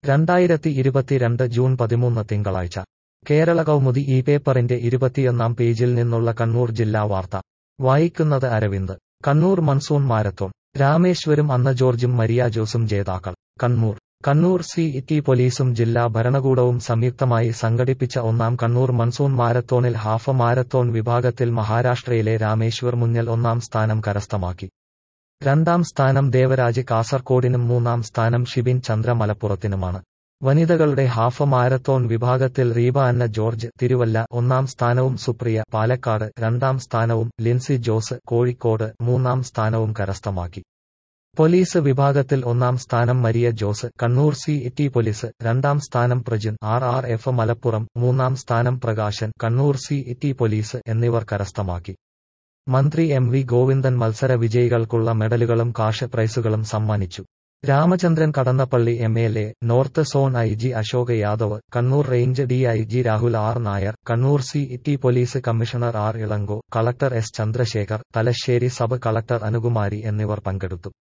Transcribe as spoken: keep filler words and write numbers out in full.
രണ്ടായിരത്തി ഇരുപത്തിരണ്ട് ജൂൺ പതിമൂന്ന് തിങ്കളാഴ്ച കേരള കൗമുദി ഈ പേപ്പറിന്റെ ഇരുപത്തിയൊന്നാം പേജിൽ നിന്നുള്ള കണ്ണൂർ ജില്ലാ വാർത്ത വായിക്കുന്നത് അരവിന്ദ്. കണ്ണൂർ മൺസൂൺ മാരത്തോൺ രാമേശ്വരം അന്ന ജോർജും മരിയ ജോസും ജേതാക്കൾ. കണ്ണൂർ കണ്ണൂർ സി ടി പോലീസും ജില്ലാ ഭരണകൂടവും സംയുക്തമായി സംഘടിപ്പിച്ച ഒന്നാം കണ്ണൂർ മൺസൂൺ മാരത്തോണിൽ ഹാഫ് മാരത്തോൺ വിഭാഗത്തിൽ മഹാരാഷ്ട്രയിലെ രാമേശ്വർ മുഞ്ഞൽ ഒന്നാം സ്ഥാനം കരസ്ഥമാക്കി. രണ്ടാം സ്ഥാനം ദേവരാജ് കാസർകോടിനും മൂന്നാം സ്ഥാനം ഷിബിൻ ചന്ദ്ര മലപ്പുറത്തിനുമാണ്. വനിതകളുടെ ഹാഫ് മാരത്തോൺ വിഭാഗത്തിൽ റീബ അന്ന ജോർജ് തിരുവല്ല ഒന്നാം സ്ഥാനവും സുപ്രിയ പാലക്കാട് രണ്ടാം സ്ഥാനവും ലിൻസി ജോസ് കോഴിക്കോട് മൂന്നാം സ്ഥാനവും കരസ്ഥമാക്കി. പോലീസ് വിഭാഗത്തിൽ ഒന്നാം സ്ഥാനം Maria Jose Kannur C T police, രണ്ടാം സ്ഥാനം Prajin R R F Malappuram, മൂന്നാം സ്ഥാനം Prakashan Kannur C T police എന്നിവർ കരസ്ഥമാക്കി. മന്ത്രി എം വി ഗോവിന്ദൻ മത്സര വിജയികൾക്കുള്ള മെഡലുകളും കാഷ് പ്രൈസുകളും സമ്മാനിച്ചു. Ramachandran Kadannappalli M L A, north zone I G Ashok Yadav, Kannur range D I G Rahul R Nair, Kannur C T police commissioner R Ilango, collector S Chandrasekhar, Thalassery sub collector Anukumari എന്നിവർ പങ്കെടുത്തു.